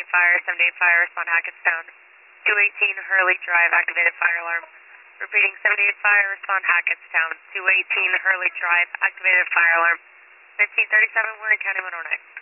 fire, 78 fire, respond Hackettstown. 218 Hurley Drive, activated fire alarm. Repeating 78 fire, respond Hackettstown. 218 Hurley Drive, activated fire alarm. 1537, we're in County 109.